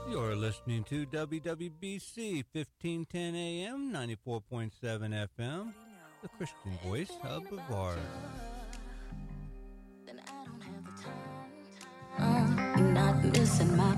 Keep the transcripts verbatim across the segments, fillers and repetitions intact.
You're listening to W W B C fifteen ten A M, ninety-four point seven F M, the Christian voice of Brevard. Uh, not missing my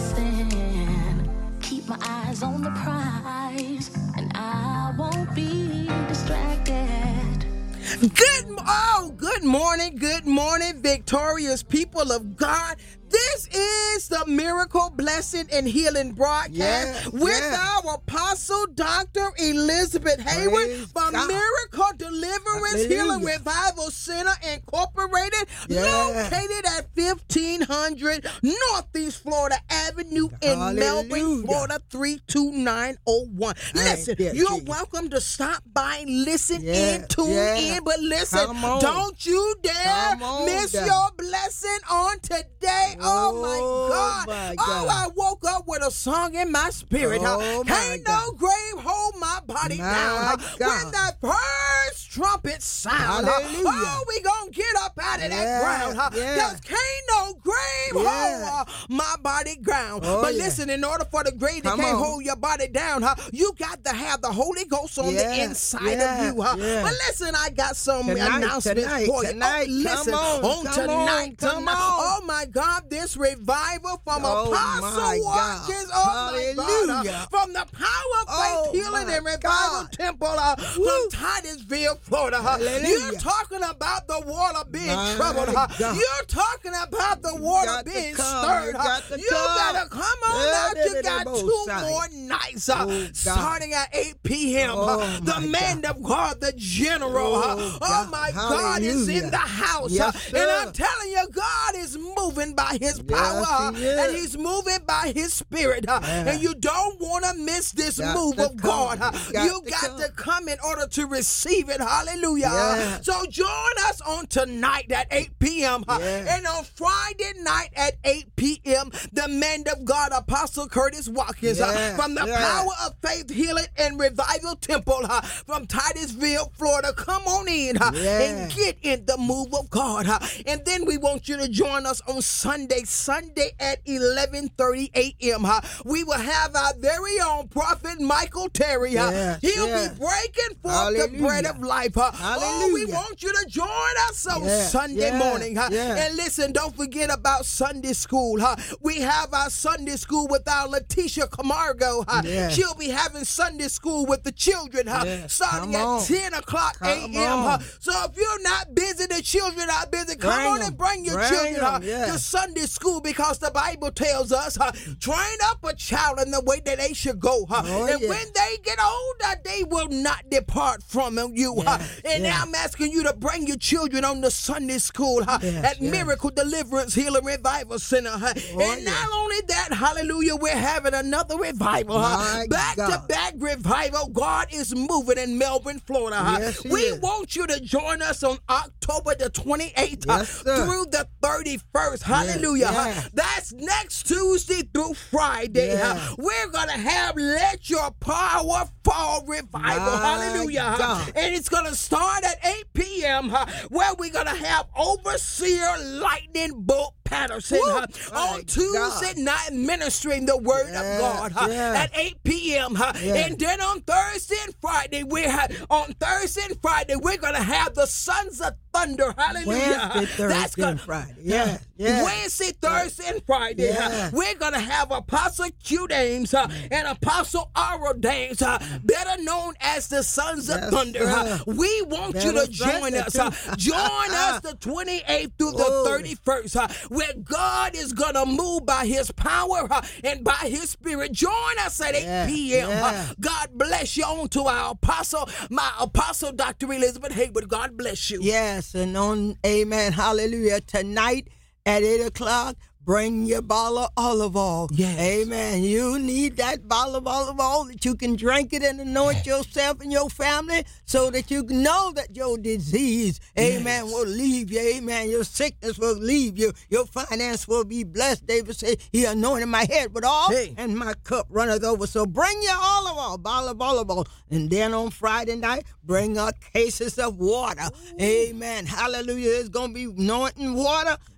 blessing. Keep my eyes on the prize, and I won't be distracted. Good, oh, good morning, good morning, victorious people of God. This is the Miracle, Blessing, and Healing broadcast yes, with yes. our Apostle Doctor Elizabeth Hayward Praise from God. Miracle Deliverance Hallelujah. Healing Revival Center Incorporated, Yes. located at fifteen hundred Northeast Florida Avenue in Hallelujah. Melbourne, Florida, three two nine oh one. Listen, yes, you're Jesus. welcome to stop by, listen Yes, in, tune yes. in, but listen, Come on. don't you dare Come on, miss God. your blessing on today. Oh, Oh, my God. my Oh, God. I woke up with a song in my spirit. huh? Oh, my Ain't no God. grave hold my body My down. huh? God. When that first trumpet sound, huh? Hallelujah. oh, we gonna get up out of that Yeah, ground. Huh? yeah. Cause can't no grave Yeah. hold uh, my body ground. Oh, but yeah. listen, in order for the grave to Come can't on. hold your body down, huh? you got to have the Holy Ghost on Yeah, the inside yeah, of you. Huh? yeah. But listen, I got some Tonight, announcements tonight, for you. tonight, oh, listen, come on, come tonight, on, come tonight. on. Oh my God, this revival from Oh, Apostle my God. Watkins. Oh my God, uh, Hallelujah. from the Power of Faith Oh, Healing my and Revival God. Temple uh, from Titusville, Florida. Uh, Hallelujah. you're talking about the water being My troubled. Uh, God. you're talking about the water got to being come. stirred. You Uh, got to you come. gotta come on Yeah, out. You they- got they both two side. more nights uh, Oh, God. starting at eight p.m. Oh, uh, the my man God. of God, the general. uh, Oh, oh God. my God is in Hallelujah. the house. Yes, uh, sir. and I'm telling you, God is moving by his power. Yes, uh, he is. and he's moving by his spirit. uh, Yeah. and you don't want to miss this Got move to of God. come. uh, You got you to got come. to come in order to receive it. Hallelujah. Uh, Yeah. so join us on tonight at eight p.m. uh, Yeah. and on Friday night at eight p.m. the man of God, Apostle Curtis Watkins, uh, Yeah. from the Yeah. Power of Faith Healing and Revival Temple uh, from Titusville, Florida. Come on in uh, Yeah. and get in the move of God. uh, and then we want you to join us on Sunday, Sunday at eleven thirty a.m. uh, we will have our very own prophet Michael Terry. uh, Yes, he'll yes. be breaking forth the Hallelujah. bread of life. uh, oh, we Hallelujah. want you to join us on Yeah, Sunday yeah, morning. uh, yeah. and listen, don't forget about Sunday school. huh? we have our Sunday school with our Letitia Camargo. huh? Yeah. she'll be having Sunday school with the children huh? Yeah, starting come at on. ten o'clock Come a.m. huh? on. So if you're not busy, the children are busy. Come Bring on 'em. and bring your Bring children 'em, huh, yeah. to Sunday school, because the Bible tells us, huh, train up a child in the way that they should go. Huh? Oh, and yeah. when they get older, they will not depart from you. Huh? And yeah. now I'm asking you to bring your children on to Sunday school huh, Yes, at yes. Miracle Deliverance Healing Revival Center. Huh? Oh, and yeah. not only that, hallelujah, we're having another revival. Huh? My Back to God. back revival. God is moving in Melbourne, Florida. Huh? Yes, he we is. want you to join us on October the twenty-eighth Yes, huh, sir. through the thirty-first. Hallelujah. huh? yeah. That's next Tuesday through Friday. Yeah. huh? We're going to have Let Your Power Fall revival. My Hallelujah. huh? God. And it's going to start at eight p.m. huh, where we're going to have Overseer Lightning Bolt Patterson Woo! huh, My on Tuesday God. night ministering the word Yeah, of God huh, yeah. at eight p.m. huh? Yeah. And then on Thursday and Friday, we're ha- on Thursday and Friday, we're going to have the Sons of Thunder. Hallelujah. Wednesday, huh? Thursday, and Friday. Yeah, yeah. Wednesday, Thursday, and Friday. Yeah. huh, we're going to have Apostle Q Dames uh, and Apostle Aro Dames, uh, better known as the Sons of Yes, Thunder. uh, sir. we want you Better to join Thursday, us. uh, too. join us the twenty-eighth through the Glory. thirty-first, uh, where God is going to move by his power uh, and by his spirit. Join us at Yeah, eight p.m. uh, yeah. God bless you. On to our apostle, my apostle, Doctor Elizabeth Hayward. God bless you. Yes, and on, amen, hallelujah, tonight at eight o'clock, bring your bottle of olive oil. Yes. Amen. You need that bottle of olive oil that you can drink it and anoint yourself and your family so that you know that your disease, amen, Yes. will leave you. Amen. Your sickness will leave you. Your finance will be blessed. David said, he anointed my head with oil Hey. and my cup runneth over. So bring your olive oil, bottle of olive oil. And then on Friday night, bring up cases of water. Amen. Hallelujah. It's going to be anointing water.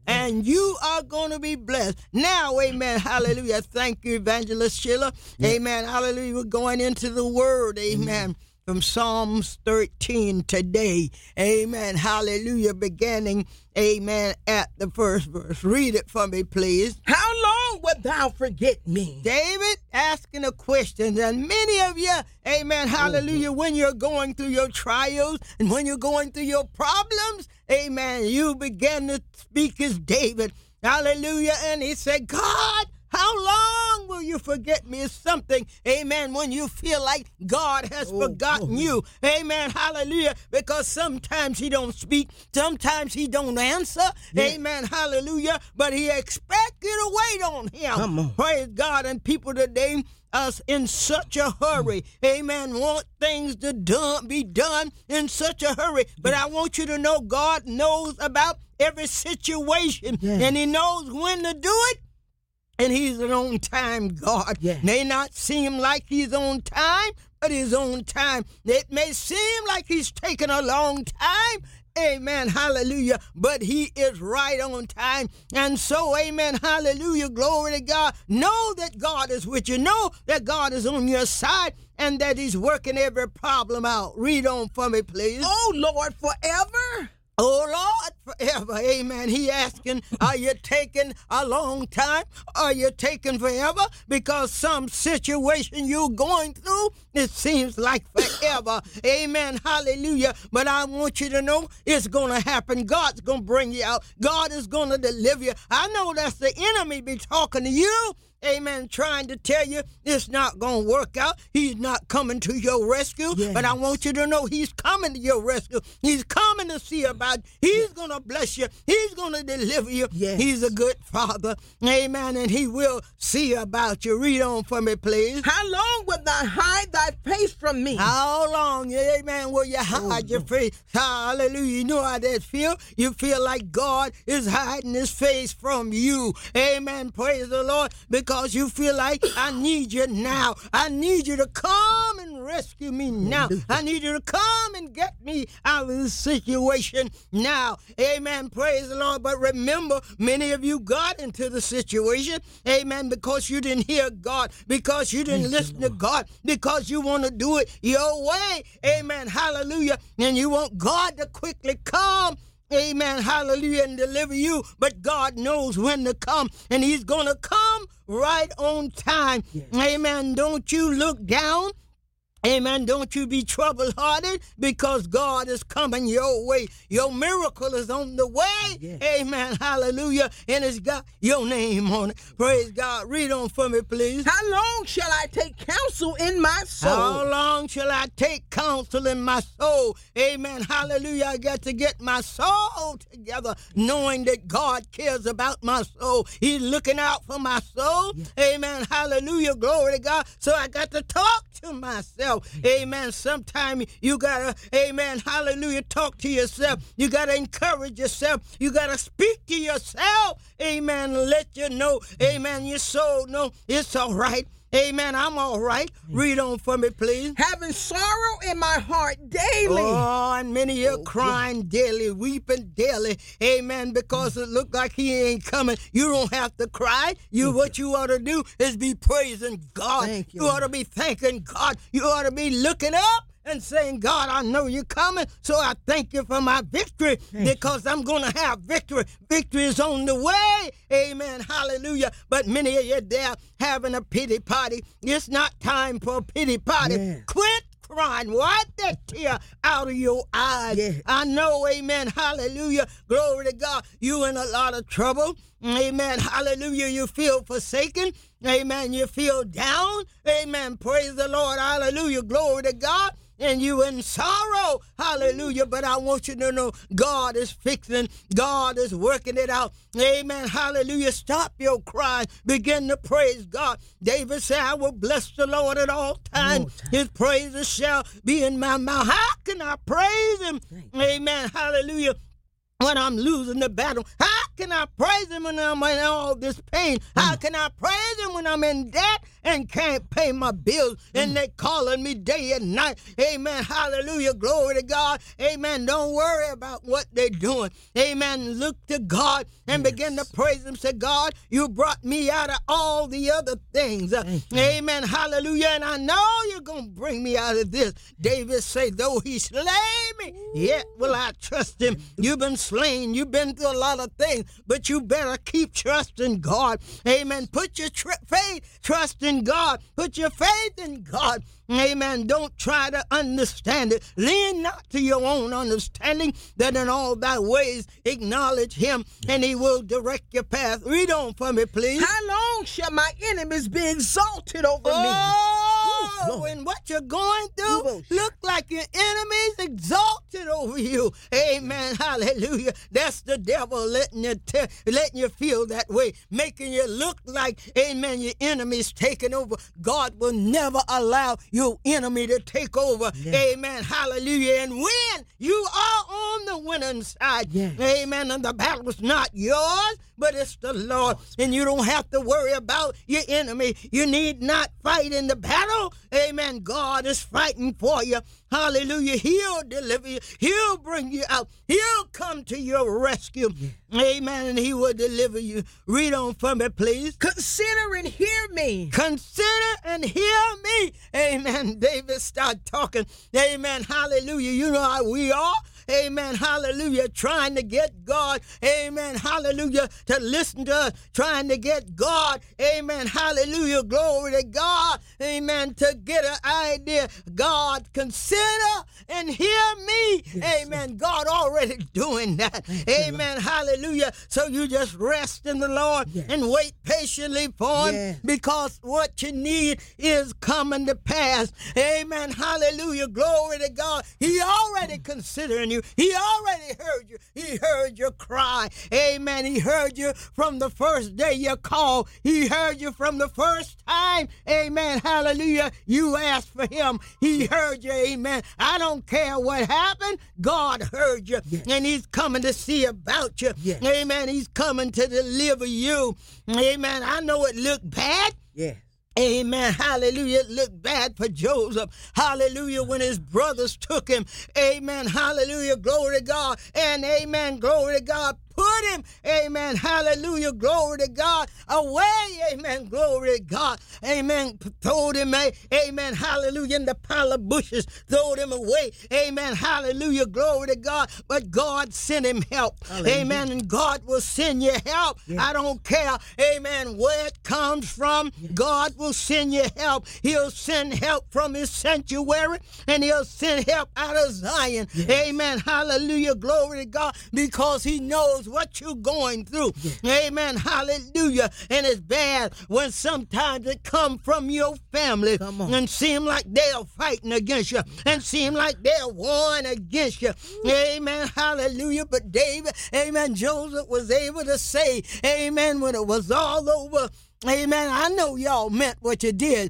and you are going to be blessed. Now, amen, hallelujah. Thank you, Evangelist Sheila. Yeah. Amen, hallelujah. We're going into the word, amen. Mm-hmm. From Psalms thirteen today. Amen. Hallelujah. Beginning, amen, at the first verse. Read it for me, please. How long wilt thou forget me? David asking a question. And many of you, amen, hallelujah, mm-hmm. when you're going through your trials and when you're going through your problems, amen, you begin to speak as David. Hallelujah. And he said, God, how long will you forget me? It's something, amen, when you feel like God has oh, forgotten oh. you. Amen, hallelujah, because sometimes he don't speak, sometimes he don't answer. Yeah. Amen, hallelujah, but he expects you to wait on him. Come on. Praise God. And people today us in such a hurry, amen, want things to done, be done in such a hurry. But yeah. I want you to know God knows about every situation, yeah. and he knows when to do it. And he's an on-time God. Yeah. May not seem like he's on time, but he's on time. It may seem like he's taken a long time. Amen, hallelujah. But he is right on time. And so, amen, hallelujah, glory to God. Know that God is with you. Know that God is on your side and that he's working every problem out. Read on for me, please. Oh, Lord, forever. Oh, Lord, forever. Amen. He asking, are you taking a long time? Are you taking forever? Because some situation you're going through, it seems like forever. Amen. Hallelujah. But I want you to know it's going to happen. God's going to bring you out. God is going to deliver you. I know that's the enemy be talking to you. Amen, trying to tell you it's not going to work out. He's not coming to your rescue. Yes. But I want you to know he's coming to your rescue. He's coming to see about you. He's yes. going to bless you. He's going to deliver you. Yes. He's a good father. Amen, and he will see about you. Read on for me, please. How long wilt thou hide thy face from me? How long, amen, will you hide oh, your face? Hallelujah. You know how that feel? You feel like God is hiding his face from you. Amen, praise the Lord, because Because you feel like I need you now. I need you to come and rescue me now. I need you to come and get me out of this situation now. Amen. Praise the Lord. But remember, many of you got into the situation. Amen. Because you didn't hear God. Because you didn't Thank listen you, to God. Because you want to do it your way. Amen. Hallelujah. And you want God to quickly come. Amen, hallelujah, and deliver you. But God knows when to come, and he's going to come right on time. Yes. Amen, don't you look down. Amen. Don't you be trouble-hearted because God is coming your way. Your miracle is on the way. Yes. Amen. Hallelujah. And it's got your name on it. Praise God. Read on for me, please. How long shall I take counsel in my soul? How long shall I take counsel in my soul? Amen. Hallelujah. I got to get my soul together, knowing that God cares about my soul. He's looking out for my soul. Yes. Amen. Hallelujah. Glory to God. So I got to talk to myself. Amen. Sometimes you gotta, amen, hallelujah, talk to yourself. You gotta encourage yourself. You gotta speak to yourself. Amen. Let you know, amen, your soul know it's all right. Amen. I'm all right. Read on for me, please. Having sorrow in my heart daily. Oh, and many are oh, crying God. daily, weeping daily. Amen. Because it look like he ain't coming. You don't have to cry. You, Thank what you. you ought to do is be praising God. Thank you. You ought to be thanking God. You ought to be looking up and saying, God, I know you're coming, so I thank you for my victory thank because you. I'm going to have victory. Victory is on the way. Amen. Hallelujah. But many of you there having a pity party. It's not time for a pity party. Yeah. Quit crying. Wipe that tear out of your eyes. Yeah. I know, amen, hallelujah, glory to God, you in a lot of trouble. Amen, hallelujah, you feel forsaken. Amen, you feel down. Amen, praise the Lord, hallelujah, glory to God. And you in sorrow, hallelujah, but I want you to know God is fixing, God is working it out. Amen, hallelujah. Stop your crying, begin to praise God. David said, I will bless the Lord at all times. Time. His praises shall be in my mouth. How can I praise him? Amen, hallelujah. When I'm losing the battle, how can I praise him when I'm in all this pain? How can I praise him when I'm in debt? and can't pay my bills, and they calling me day and night. Amen. Hallelujah. Glory to God. Amen. Don't worry about what they're doing. Amen. Look to God and yes. begin to praise him. Say, God, you brought me out of all the other things. Uh, amen. Hallelujah. And I know you're going to bring me out of this. David say, though he slay me, yet will I trust him. You've been slain. You've been through a lot of things, but you better keep trusting God. Amen. Put your tr- faith, trust in God. Put your faith in God. Amen. Don't try to understand it. Lean not to your own understanding, that in all thy ways acknowledge him, and he will direct your path. Read on for me, please. How long shall my enemies be exalted over oh, me? Oh, and what you're going through look like your enemies exalted over you. Amen. Hallelujah. That's the devil letting you te- letting you feel that way, making you look like, amen, your enemy's taking over. God will never allow your enemy to take over. Yes. Amen. Hallelujah. And when you are on the winning side, yes. amen, and the battle's not yours, but it's the Lord. And you don't have to worry about your enemy. You need not fight in the battle. Amen. God is fighting for you. Hallelujah. He'll deliver you. He'll bring you out. He'll come to your rescue. Yes. Amen. And he will deliver you. Read on for me, please. Consider and hear me. Consider and hear me. Amen. David started talking. Amen. Hallelujah. You know how we are. Amen. Hallelujah. Trying to get God. Amen. Hallelujah. To listen to us. Trying to get God. Amen. Hallelujah. Glory to God. Amen. To get an idea. God, consider and hear me. Yes, amen. Sir. God already doing that. Thank amen. You, hallelujah. So you just rest in the Lord yes. and wait patiently for him yes. because what you need is coming to pass. Amen. Hallelujah. Glory to God. He already considering you. He already heard you. He heard your cry. Amen. He heard you from the first day you called. He heard you from the first time. Amen. Hallelujah. You asked for him. He heard you. Amen. I don't care what happened. God heard you. Yes. And he's coming to see about you. Yes. Amen. He's coming to deliver you. Amen. I know it looked bad. Yes. Amen. Hallelujah. It looked bad for Joseph. Hallelujah. When his brothers took him. Amen. Hallelujah. Glory to God. And amen. Glory to God. Put him, amen, hallelujah, glory to God, away, amen, glory to God, amen, throwed him, amen, hallelujah, in the pile of bushes, throwed him away, amen, hallelujah, glory to God, but God sent him help, hallelujah. Amen, and God will send you help, yes. I don't care, amen, where it comes from, yes. God will send you help, he'll send help from his sanctuary, and he'll send help out of Zion, yes. Amen, hallelujah, glory to God, because he knows what you're going through. Yes. Amen. Hallelujah. And it's bad when sometimes it come from your family and seem like they're fighting against you and seem like they're warring against you. Ooh. Amen. Hallelujah. But David, amen, Joseph was able to say, amen, when it was all over, amen, I know y'all meant what you did.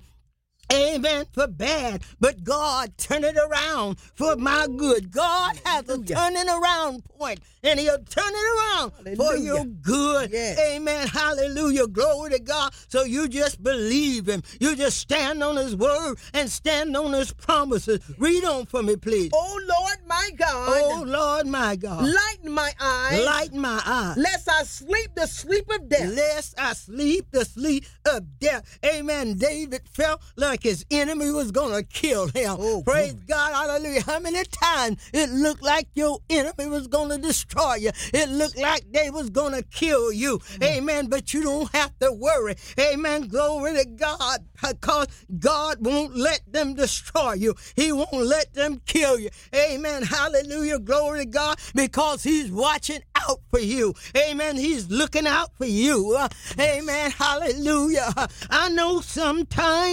Amen, for bad, but God turn it around for my good. God has a turning around point, and he'll turn it around hallelujah. For your good. Yes. Amen, hallelujah, glory to God. So you just believe him. You just stand on his word and stand on his promises. Read on for me, please. Oh, Lord, my God. Oh, Lord, my God. Lighten my eyes. Lighten my eyes. Lest I sleep the sleep of death. Lest I sleep the sleep of death. Amen. David felt like his enemy was going to kill him. Oh, praise God. God. Hallelujah. How many times it looked like your enemy was going to destroy you? It looked like they was going to kill you. Mm-hmm. Amen. But you don't have to worry. Amen. Glory to God, because God won't let them destroy you. He won't let them kill you. Amen. Hallelujah. Glory to God, because he's watching out for you. Amen. He's looking out for you. Uh, amen. Hallelujah. I know sometimes uh,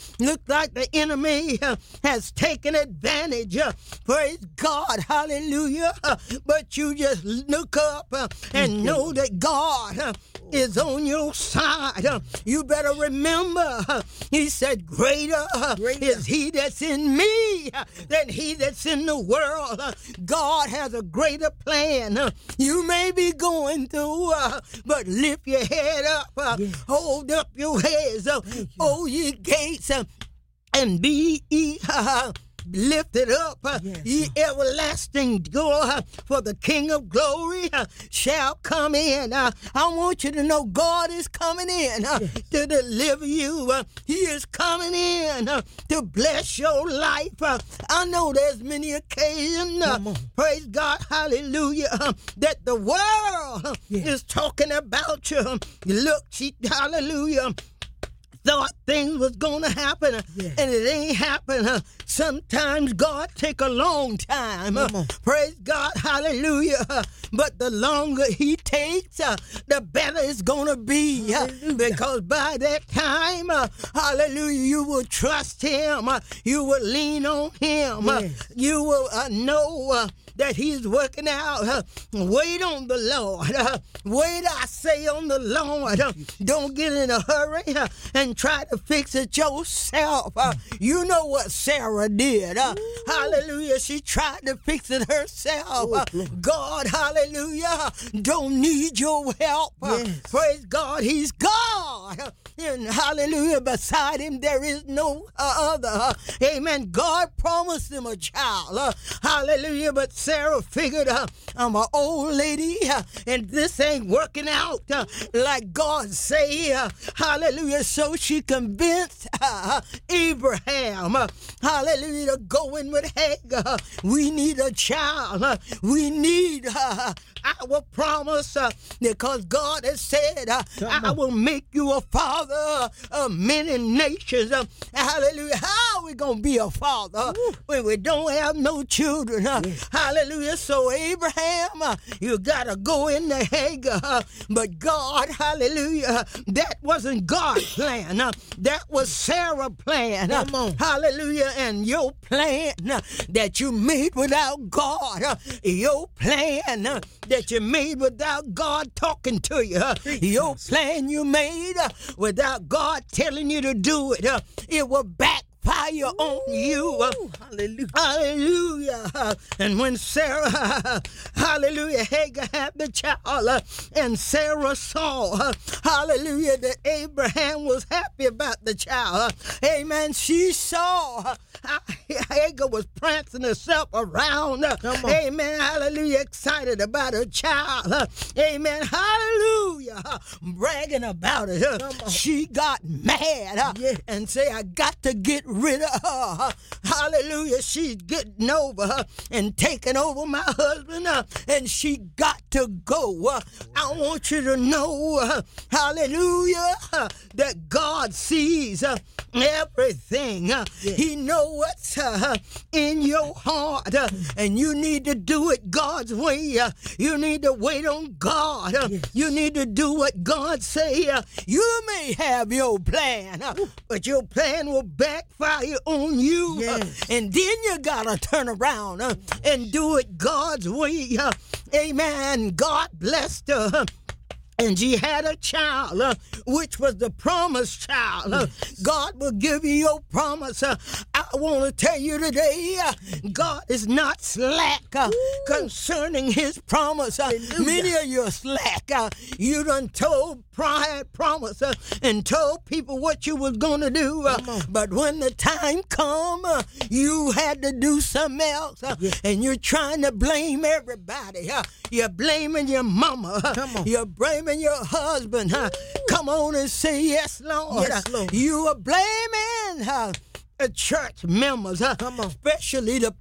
Look like the enemy uh, has taken advantage. Uh, praise God, hallelujah. Uh, but you just look up uh, and know that God uh, is on your side. Uh, you better remember, uh, he said, greater, uh, greater is he that's in me uh, than he that's in the world. Uh, God has a greater plan. Uh, you may be going through, uh, but lift your head up. Uh, yes. Hold up your heads. Uh, oh, ye gates, uh, and be ye uh, lifted up, uh, yes. ye everlasting door, uh, for the King of glory uh, shall come in. Uh, I want you to know God is coming in uh, yes. to deliver you. Uh, he is coming in uh, to bless your life. Uh, I know there's many occasions, uh, praise God, hallelujah, uh, that the world uh, yes. is talking about you. Look, she, hallelujah, thought things was gonna happen, yeah. and it ain't happen. Uh, sometimes God take a long time. Uh, praise God, hallelujah. Uh, but the longer he takes, uh, the better it's gonna be. Uh, because by that time, uh, hallelujah, you will trust him. Uh, you will lean on him. Uh, yes. You will uh, know uh, that he's working out. Uh, wait on the Lord. Uh, wait, I say, on the Lord. Uh, don't get in a hurry uh, and try to fix it yourself. Uh, you know what Sarah did. Uh, hallelujah. She tried to fix it herself. Uh, God, hallelujah, don't need your help. Uh, yes. Praise God. He's God. Uh, and hallelujah, beside him there is no uh, other. Uh, amen. God promised him a child. Uh, hallelujah. But Sarah figured, uh, I'm an old lady, uh, and this ain't working out uh, like God say. Uh, hallelujah. So she convinced uh, Abraham, uh, hallelujah, to go in with Hagar. We need a child. Uh, we need uh, our promise uh, because God has said, uh, I will make you a father of many nations. Uh, hallelujah. How are we going to be a father Ooh. when we don't have no children? Uh, yes. Hallelujah. So Abraham, uh, you got to go into Hagar. Uh, but God, hallelujah, that wasn't God's plan. Uh, that was Sarah's plan. Uh, hallelujah. And your plan uh, that you made without God, uh, your plan uh, that you made without God talking to you, uh, your plan you made uh, without God telling you to do it, uh, it will back fire on you. Uh, hallelujah. Hallelujah. And when Sarah, hallelujah, Hagar had the child, uh, and Sarah saw, uh, hallelujah, that Abraham was happy about the child. Uh, amen. She saw uh, Hagar was prancing herself around. Uh, amen. Hallelujah. Excited about her child. Uh, amen. Hallelujah. Uh, bragging about it. Uh, she got mad uh, yeah. and said, I got to get rid of her. Hallelujah. She's getting over her and taking over my husband, uh, and she got to go. Uh, I want you to know, uh, hallelujah, uh, that God sees uh, everything. Uh, yes. He knows what's uh, in your heart, uh, and you need to do it God's way. Uh, you need to wait on God. Uh, yes. You need to do what God say. Uh, you may have your plan, uh, but your plan will backfire on you. Yes. Uh, and then you gotta turn around uh, and do it God's way. Uh, amen. God blessed her. Uh, And she had a child, uh, which was the promised child. Uh, God will give you your promise. Uh, I want to tell you today, uh, God is not slack uh, concerning his promise. Uh, many of you are slack. Uh, you done told pride promise uh, and told people what you was going to do. Uh, but when the time come, uh, you had to do something else. Uh, yeah. And you're trying to blame everybody. Uh, you're blaming your mama. Uh, you're blaming your husband, huh? Come on and say yes, Lord. Yes, Lord. You are blaming huh? church members, huh? Come on. Especially the pastor.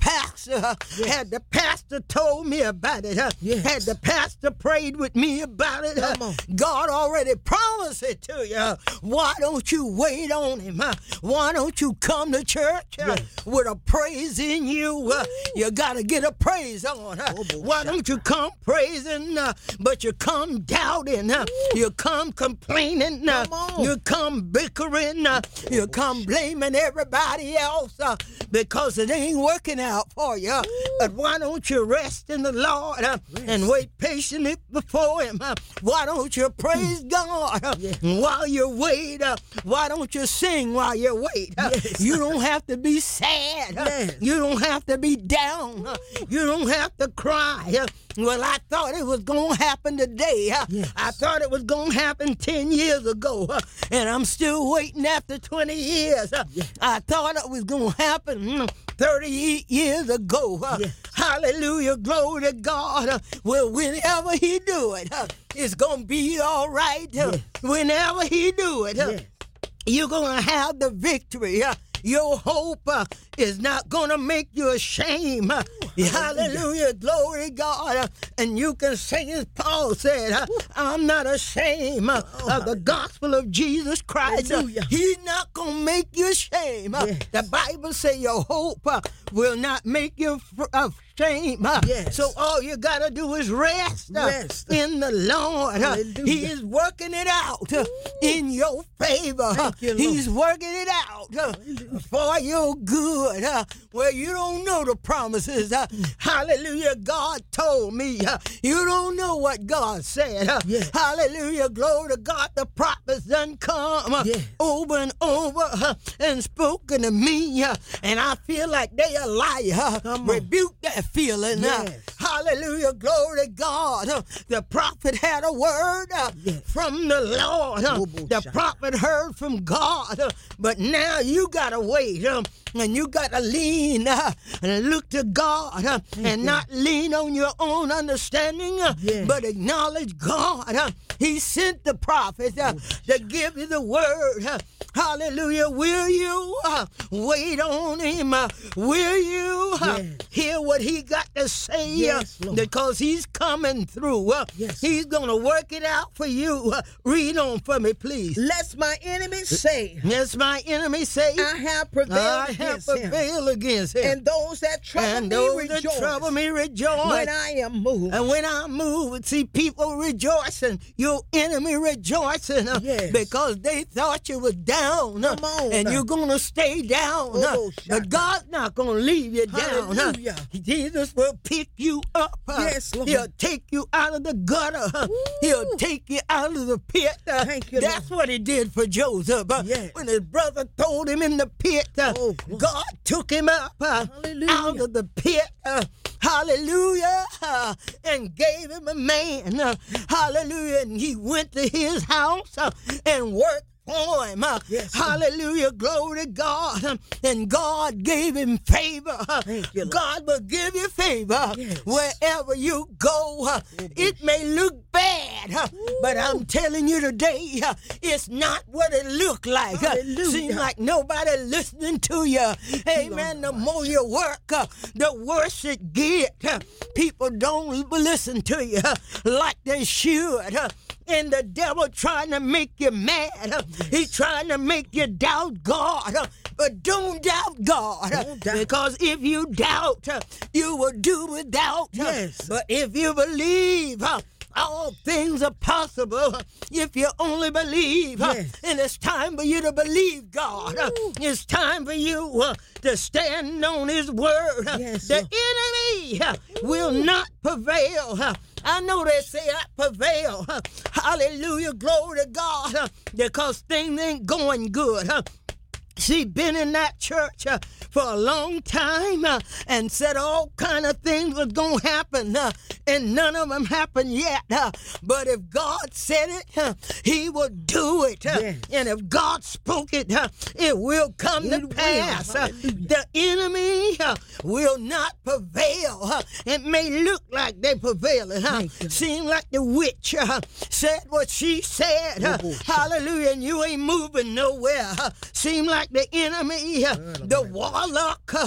pastor, uh, Yes. had the pastor told me about it, uh, Yes. had the pastor prayed with me about it, uh, Come on. God already promised it to you. Uh, why don't you wait on him? Uh, why don't you come to church uh, Yes. with a praise in you? Uh, you got to get a praise on. Uh, Oh, boy, why don't you come praising, uh, but you come doubting? Uh, you come complaining. Uh, Come on. you come bickering. Uh, you come blaming everybody else uh, because it ain't working out for you. But why don't you rest in the Lord uh, and wait patiently before him? Uh, why don't you praise God uh, Yes. while you wait? Uh, why don't you sing while you wait? Uh, Yes. You don't have to be sad. Uh, Yes. You don't have to be down. Uh, You don't have to cry. Uh, Well, I thought it was going to happen today. Uh, Yes. I thought it was going to happen ten years ago. Uh, And I'm still waiting after twenty years. Uh, I thought it was going to happen mm, thirty years ago. Uh, Yes. Hallelujah. Glory to God. Uh, Well, whenever he do it, uh, it's going to be all right. Uh, Yes. Whenever he do it, uh, Yes. you're going to have the victory. Uh, Your hope uh, is not going to make you ashamed. Uh, hallelujah. Glory to God. Uh, and you can say as Paul said, uh, I'm not ashamed uh, of the gospel of Jesus Christ. Uh, Hallelujah. he's not going to make you ashamed. Uh, Yes. The Bible say your hope uh, will not make you fr- uh, ashamed. Uh, Yes. So all you got to do is rest, uh, Rest. in the Lord. Uh, Hallelujah. he is working it out uh, in your favor. Uh, Thank you, Lord. He's working it out uh, for your good. Uh, well, you don't know the promises. Uh, hallelujah. God told me. Uh, you don't know what God said. Uh, Yes. Hallelujah. Glory to God. The prophets done come uh, Yes. over and over uh, and spoken to me. Uh, and I feel like they a liar. Uh, Come on. rebuke that feeling. Uh, Yes. hallelujah. Glory to God. Uh, the prophet had a word uh, Yes. from the Lord. Uh, Oh, boy, the child. prophet heard from God. Uh, but now you got to wait. Um, and you got to lean uh, and look to God uh, and you. not lean on your own understanding, uh, Yes. but acknowledge God. Uh, he sent the prophet uh, to give you the word. Uh, hallelujah. Will you uh, wait on him? Uh, will you uh, Yes. hear what he got to say? Yes, uh, Lord. because he's coming through. Uh, Yes. He's going to work it out for you. Uh, read on for me, please. Lest my enemies say, Yes, my enemy say, I have prevailed I have against him. prevailed against him. And those that trouble And me those rejoice that trouble me rejoice. when I am moved. And when I move, see people rejoicing, your enemy rejoicing uh, Yes. because they thought you was down. uh, Come on and now. you're going to stay down. Oh, uh, shaka. but God's not going to leave you down. uh. Hallelujah. Jesus will pick you up. uh, Yes, Lord. He'll take you out of the gutter. uh, He'll take you out of the pit. uh. Thank you, That's Lord. what he did for Joseph. uh, Yes. When his brother told him in the pit, uh, Oh, glory. God took him up uh, Hallelujah. out of the pit. uh, hallelujah. uh, and gave him a man. uh, hallelujah. And he went to his house uh, and worked for him. uh, Yes, hallelujah. Glory to God. um, and God gave him favor. uh, Thank you, Lord. God will give you favor Yes. wherever you go. uh, it may look bad, uh, but I'm telling you today, uh, it's not what it looked like. Uh, Hallelujah. seems like nobody listening to you. Amen. The more you work, uh, the worse it get. Uh, people don't listen to you uh, like they should. Uh, and the devil trying to make you mad. Uh, He's trying to make you doubt God. Uh, But don't doubt God. uh, Don't doubt. Because if you doubt, uh, you will do without. uh, Yes. But if you believe, uh, all things are possible if you only believe. uh, Yes. And it's time for you to believe God. Uh, It's time for you uh, to stand on His word. Uh, Yes, The Lord. enemy uh, will not prevail. Uh, I know they say I prevail. Uh, Hallelujah. Glory to God. uh, Because things ain't going good. Uh, She been in that church uh, for a long time uh, and said all kind of things was going to happen, uh, and none of them happened yet. Uh, but if God said it, uh, He will do it. Uh, Yes. And if God spoke it, uh, it will come It to will. pass. Uh, Hallelujah. the enemy uh, will not prevail. Uh, it may look like they prevailing. Uh, Thank you. seem like the witch uh, said what she said. Uh, Oh, boy. hallelujah. And you ain't moving nowhere. Uh, seem like the enemy, uh, the warlock, uh,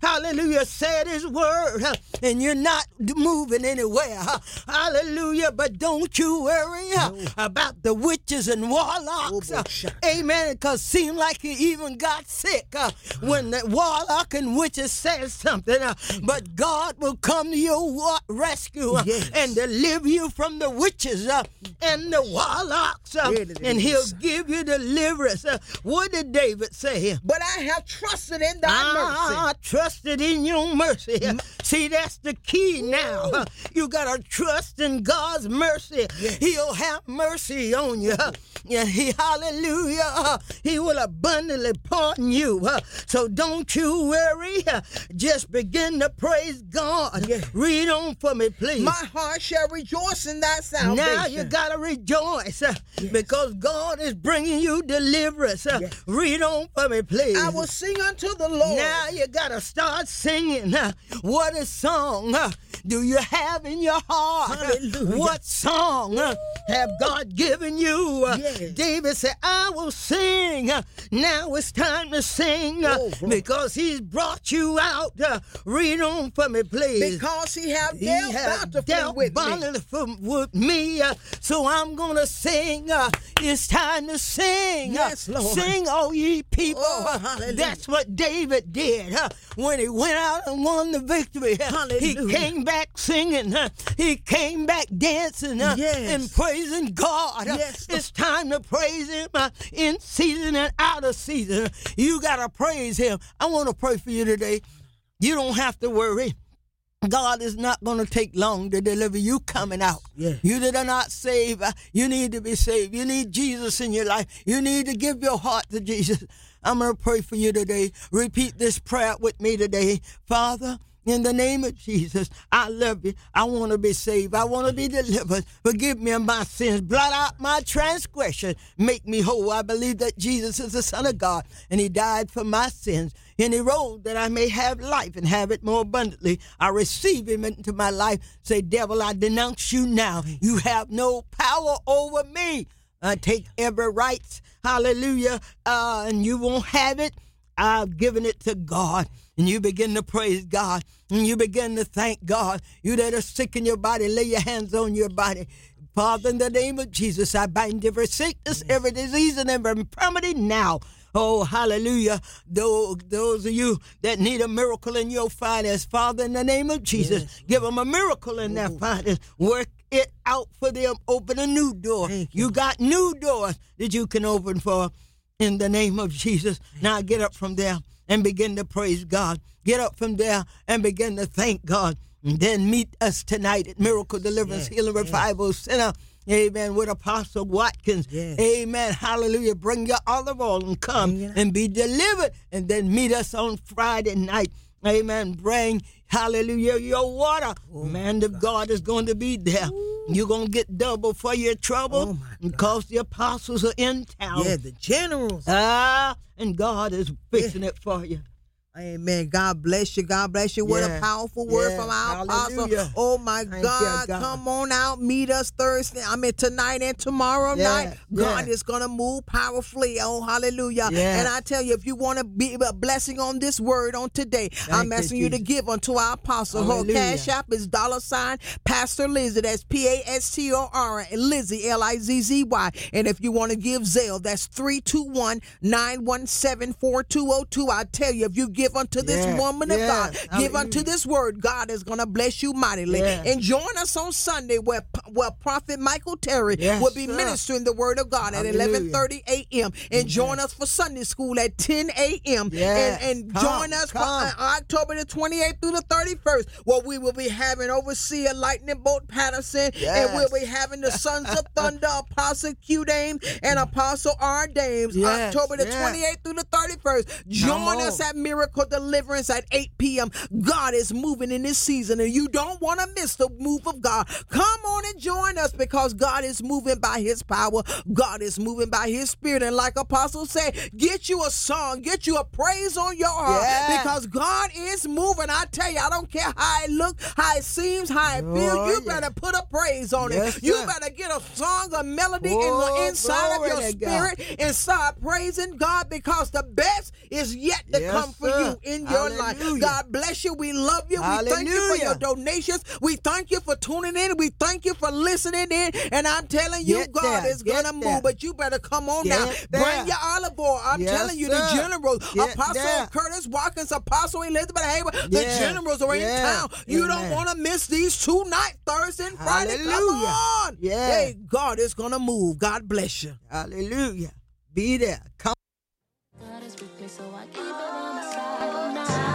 hallelujah, said his word, uh, and you're not moving anywhere. Uh, hallelujah. But don't you worry uh, no. about the witches and warlocks. Uh, amen. Because it seemed like he even got sick uh, when the warlock and witches said something. Uh, but God will come to your rescue uh, yes. and deliver you from the witches uh, and the warlocks. Uh, and he'll give you deliverance. Uh, what did David say? But I have trusted in thy I mercy. I trusted in your mercy. Mm. See, that's the key now. Uh, you got to trust in God's mercy. Yes. He'll have mercy on you. Uh, yeah, he, hallelujah. Uh, he will abundantly pardon you. Uh, so don't you worry. Uh, just begin to praise God. Yes. Read on for me, please. My heart shall rejoice in thy salvation. Now you got to rejoice uh, yes. because God is bringing you deliverance. Uh, yes. Read on for me, please. I will sing unto the Lord. Now you got to start singing. Uh, what a song uh, do you have in your heart? Hallelujah. What song uh, have God given you? Uh, yes. David said, I will sing. Uh, now it's time to sing uh, oh, because he's brought you out. Uh, read on for me, please. Because he have dealt, he have bountifully dealt with bountifully me. with me. Uh, so I'm going to sing. Uh, it's time to sing. Yes, Lord. Sing, all ye people. Oh, uh, that's what David did uh, when he went out and won the victory. Uh, hallelujah. He came back singing. Uh, he came back dancing uh, yes. and praising God. Uh, yes, it's time to praise him uh, in season and out of season. You got to praise him. I want to pray for you today. You don't have to worry. God is not going to take long to deliver you coming out. Yeah. You that are not saved, uh, you need to be saved. You need Jesus in your life. You need to give your heart to Jesus. I'm going to pray for you today. Repeat this prayer with me today. Father, in the name of Jesus, I love you. I want to be saved. I want to be delivered. Forgive me of my sins. Blot out my transgression. Make me whole. I believe that Jesus is the Son of God, and he died for my sins. And he rose that I may have life and have it more abundantly. I receive him into my life. Say, devil, I denounce you now. You have no power over me. I take every right, hallelujah, uh, and you won't have it. I've given it to God. And you begin to praise God. And you begin to thank God. You that are sick in your body, lay your hands on your body. Father, in the name of Jesus, I bind every sickness, every disease, and every infirmity now. Oh, hallelujah. Those, those of you that need a miracle in your finance, Father, in the name of Jesus, yes. give them a miracle in their finance. Work it out for them. Open a new door. You. you got new doors that you can open for in the name of Jesus. Now get up from there and begin to praise God. Get up from there and begin to thank God. And then meet us tonight at Miracle Deliverance yes. Healing Revival yes. Center. Amen. With Apostle Watkins. Yes. Amen. Hallelujah. Bring your olive oil and come yeah. and be delivered. And then meet us on Friday night. Amen. Bring, hallelujah, your water. Oh, man of God. God is going to be there. Ooh. You're going to get double for your trouble oh because the apostles are in town. Yeah, the generals. Ah, and God is fixing yeah. it for you. Amen. God bless you. God bless you. What yeah. a powerful word yeah. from our Hallelujah. Apostle. Oh, my God. You, God. Come on out. Meet us Thursday. I mean, tonight and tomorrow yeah. night. God yeah. is going to move powerfully. Oh, hallelujah. Yeah. And I tell you, if you want to be a blessing on this word on today, Thank I'm asking you, you to give unto our Apostle. Hallelujah. Her cash app is dollar sign Pastor Lizzie. That's P A S T O R Lizzie, L I Z Z Y. And if you want to give Zelle, that's three two one, nine one seven, four two zero two. I tell you, if you give Give unto this yeah, woman of yeah, God. Hallelujah. Give unto this word. God is going to bless you mightily. Yeah. And join us on Sunday where, where Prophet Michael Terry yes, will be sir. ministering the word of God at eleven thirty a.m. And yes. join us for Sunday school at ten a.m. Yes. And, and join us come. for uh, October the twenty-eighth through the thirty-first where we will be having Overseer Lightning Bolt Patterson yes. and we'll be having the Sons of Thunder, Apostle Q Dames and Apostle R Dames yes. October the yes. twenty-eighth through the thirty-first. Join us at Miracle Deliverance at eight p.m. God is moving in this season and you don't want to miss the move of God. Come on and join us because God is moving by his power. God is moving by his spirit. And like Apostle said, get you a song, get you a praise on your heart yeah. because God is moving. I tell you, I don't care how it looks, how it seems, how it oh, feels. You yeah. better put a praise on yes, it. You sir. better get a song, a melody oh, in the inside of your spirit God. and start praising God because the best is yet to Yes, come for sir. you in your Hallelujah. life. God bless you. We love you. We thank you for your Hallelujah. donations. We thank you for tuning in. We thank you for listening in. And I'm telling you, Get God there. is Get going to there. move. But you better come on Get now. there. Bring your olive oil. I'm Yes, telling you, sir. the generals, Get Apostle there. Curtis Watkins, Apostle Elizabeth Haber, the Yes. generals are in Yes. town. You Amen. don't want to miss these two nights, Thursday and Friday. Come Hallelujah. on. Yeah. Hey, God is going to move. God bless you. Hallelujah. Be there. Come. God is with me, so I keep it on the side.